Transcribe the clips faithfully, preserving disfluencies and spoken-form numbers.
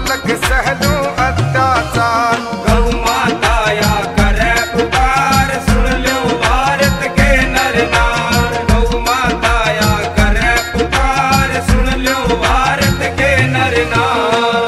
अलग सहलू अत्याचार। गौ माता या करे पुकार, सुन लो भारत के नर नार। गौ माता या करे पुकार, सुन लो भारत के नर नार।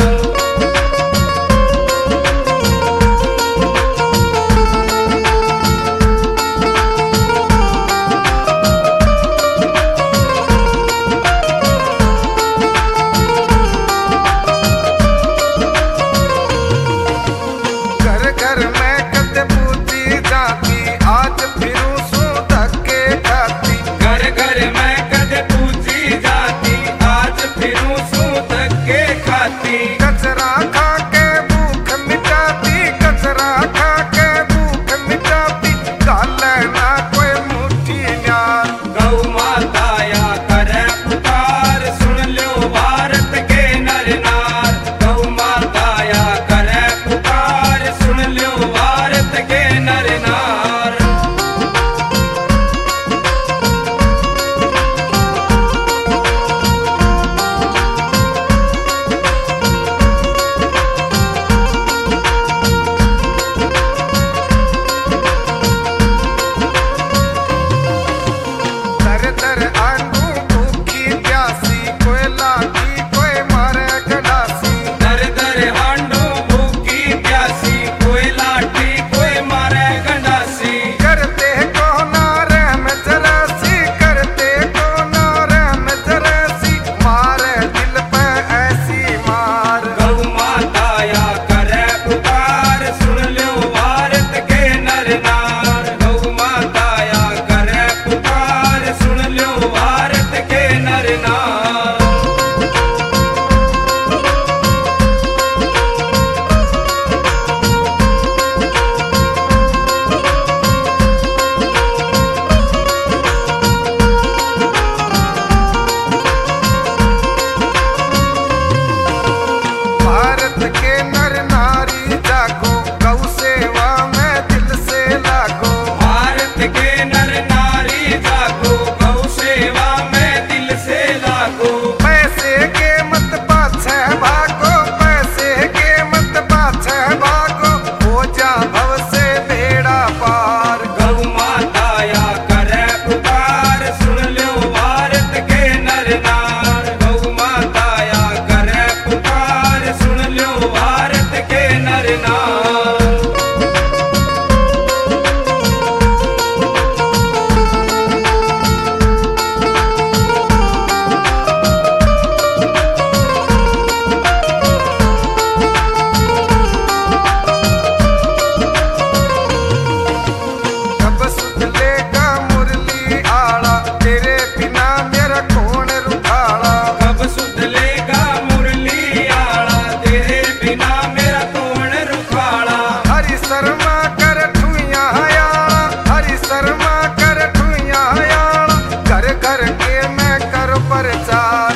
घर में कद पूजी जाती, आज फिरू सू धक्के खाती। घर घर में कद पूजी जाती, आज फिरू सू धक्के खाती। कचरा खा के भूख मिटाती, कचरा खा के भूख मिटाती, गाले ना कोई मुट्ठी न्यार। गौ माता या करे पुकार, सुन लो भारत के नर नार। गौ माता या करे पुकार, सुन लो भारत के नर नार। दर दर आंडू भूखी प्यासी, कोई लागी कोई मारे गलासी। दर दर हांडो भूखी प्यासी, कोई लाठी कोई मारे गंडासी। करते को नारे में जरासी, करते को नारे में जरासी, मारे दिल पे ऐसी मार। गौ माता या करे पुकार, सुन लो भारत के नर नार। गौ माता या करे पुकार, सुन लो भारत के नर नार। भारत के नर नारी जागो, गौ सेवा में दिल से लागो। भारत के नर नारी जागो, गौ सेवा में दिल से लागो। पैसे के मत पाछे भागो, पैसे के मत पाछे भागो, हो जा भव से बेड़ा पार। गौ माता या करे पुकार, सुन लो भारत के नर नार। गौ माता या करे पुकार, सुन लो भारत के नर नार। कब सुध लेगा मुरली आड़ा, तेरे बिना मेरा कौन रुखाड़ा। कब सुध लेगा मुरली आड़ा, तेरे बिना मेरा कौन रुखाड़ा। हरि शर्मा कर ठुइया याड़ा, हरि शर्मा कर ठुइया याड़ा, घर घर के मैं कर प्रचार।